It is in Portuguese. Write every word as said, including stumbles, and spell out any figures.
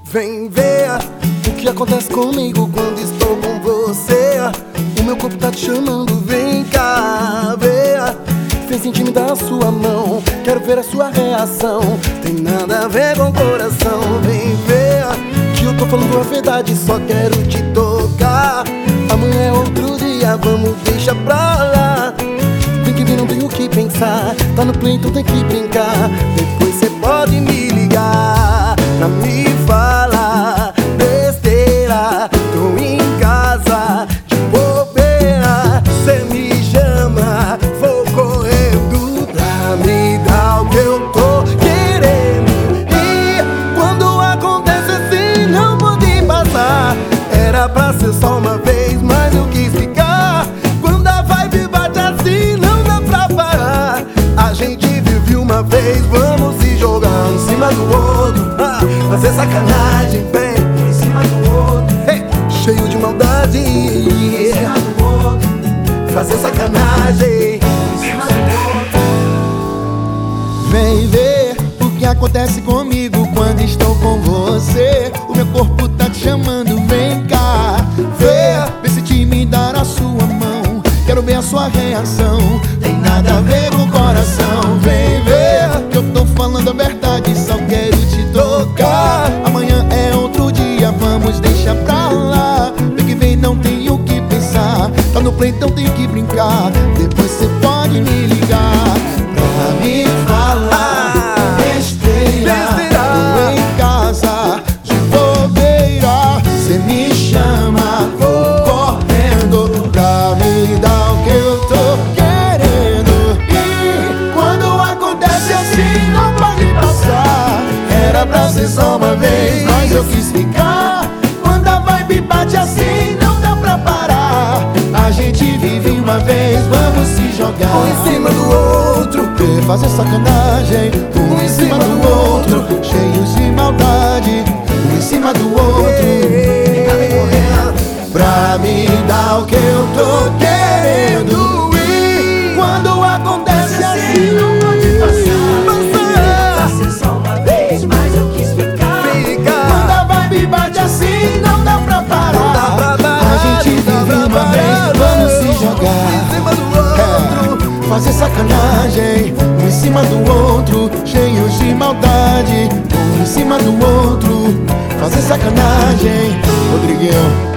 Vem ver o que acontece comigo quando estou com você. O meu corpo tá te chamando, vem cá ver. Vem sentir me dar a sua mão, quero ver a sua reação. Tem nada a ver com o coração. Vem ver que eu tô falando a verdade, só quero te tocar. Amanhã é outro dia, vamos deixar pra lá. Tem que vir, não tenho o que pensar. Tá no play, então tem que brincar. Depois cê pode me ligar pra me falar besteira. Tô em casa de bobeira, cê me chama, vou correndo pra me dar o que eu tô querendo. E quando acontece assim não pode passar. Era pra ser só uma vez, mas eu quis ficar. Quando a vibe bate assim não dá pra parar. A gente vive uma vez, vamos se jogar um em cima do outro, ah, fazer sacanagem, bem em cima do outro, hey, cheio de maldade, em cima do outro, fazer sacanagem, em cima do outro. Vem ver o que acontece comigo quando estou com você. O meu corpo tá te chamando, vem cá ver. Vê se te me dar a sua mão, quero ver a sua reação. Tem nada a ver com o coração. Vem ver que eu tô falando a verdade, só quero te tocar. Amanhã é outro dia, vamos deixar pra lá. Vem que vem, não tenho o que pensar. Tá no play, então tenho que brincar. Depois cê pode me ligar pra me falar besteira. Tô em casa de bobeira, cê me chama, vou correndo pra me dar o que eu tô querendo. E quando acontece assim não pode passar. Era pra ser só uma vez, mas eu quis ficar. Quando a vibe bate assim não dá pra parar. A gente vive uma vez, vamos se jogar um em cima do outro, e fazer sacanagem. Um em cima do outro, cheios de maldade. Um em cima do outro, fica bem correndo pra me dar o que eu tô querendo. E quando acontece assim Não pode passar. passar. Pra ser só uma vez, mas eu quis ficar. Quando a vibe bate assim não dá pra parar. Não dá pra parar, A gente não dá vive pra uma parar, vez, vamos se um jogar em cima do outro, é, fazer sacanagem. Um em cima do outro, cheios de maldade. Um em cima do outro, fazer sacanagem. Rodriguinho